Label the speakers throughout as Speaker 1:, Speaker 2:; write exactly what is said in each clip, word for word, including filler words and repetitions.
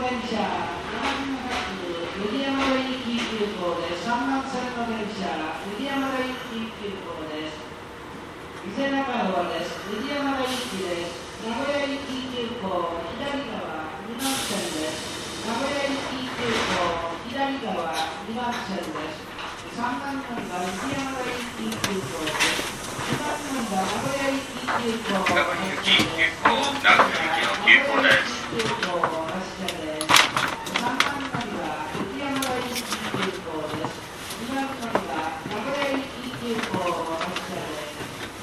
Speaker 1: 電車、山島発雪山田行き急行です。さんばん線の電車、雪山田行き急行です。伊勢中川です。雪山田行きです。名古屋行き急行、左側にばん線です。名古屋行き急行、左側にばん線です。さんばん乗りは雪山田行き急行です。にばん乗りは名古屋行き急行、
Speaker 2: 名古屋行き急行、名古屋行きの急行です。
Speaker 1: 急行発車です。さんばん乗りは雪山田行き急行です。にばん乗りは名古屋行き急行発車です。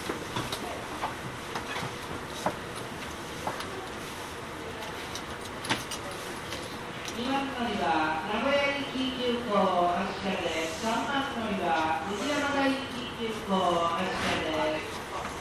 Speaker 1: にばん乗りは名古屋行き急行発車です。さんばん乗りは雪山田行き急行発車です。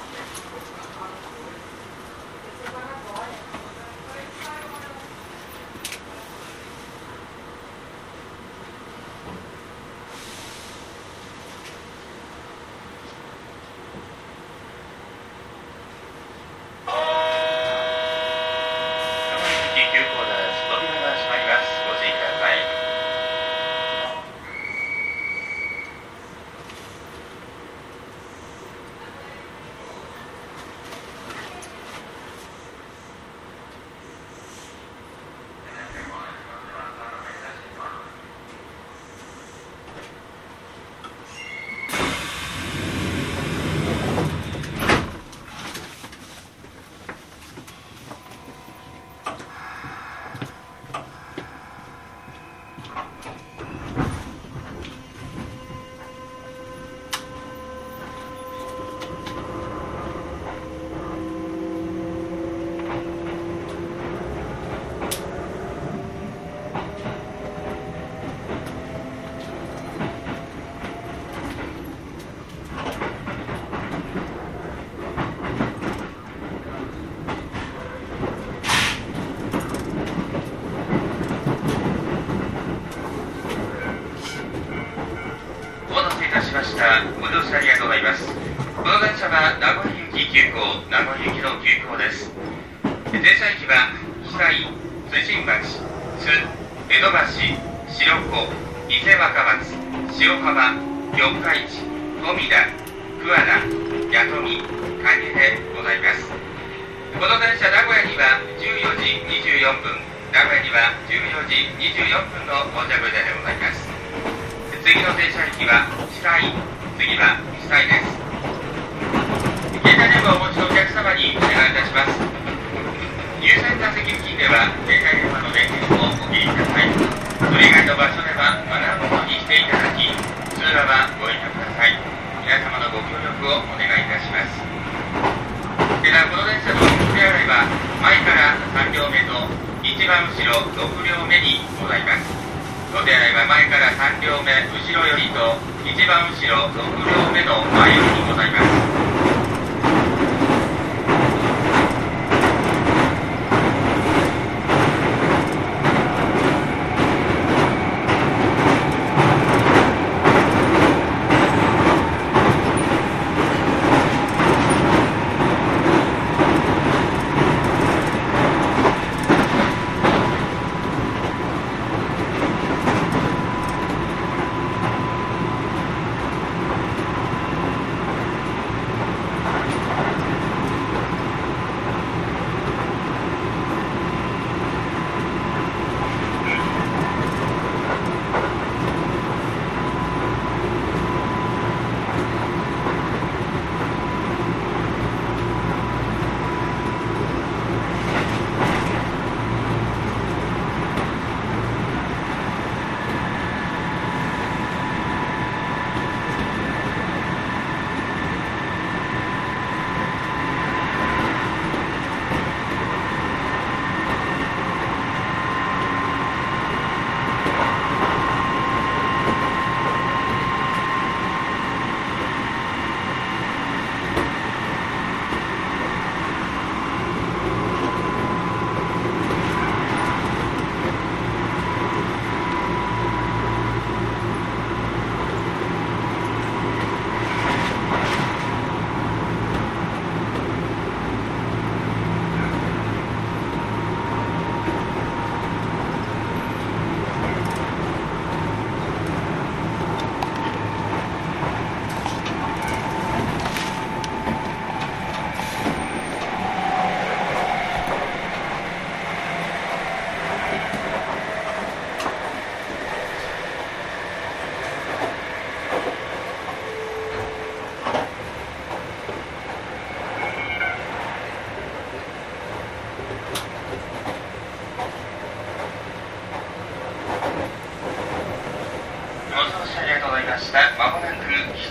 Speaker 2: ご乗車ありがとうございます。この電車は名古屋行き急行、名古屋行きの急行です。停車駅は久井、辻町、津、江戸橋、白子、伊勢若松、塩浜、四日市、富田、桑名、弥富、蟹でございます。この電車名古屋にはじゅうよじにじゅうよんぷん、名古屋にはじゅうよじにじゅうよんぷんの到着予定でございます。次の停車駅は久井、次は久井です。携帯電話をお持ちのお客様にお願いいたします。優先座席付近では携帯電話の電源をお切りください。それ以外の場所ではマナーモードにしていただき、通話はご遠慮ください。皆様のご協力をお願いいたします。ではこの電車のお手洗いは前からさん両目と一番後ろろく両目にございます。お手洗いは前からさん両目後ろよりと一番後ろろく両目の前よりにございます。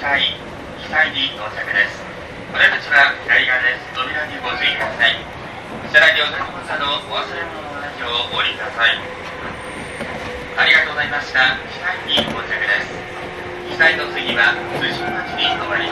Speaker 2: 北井、北井に到着です。お出口は左側です。扉にご注意ください。車内でお乗り物などお忘れ物のないようお降りください。ありがとうございました。北井に到着です。北井の次は辻町に停まります。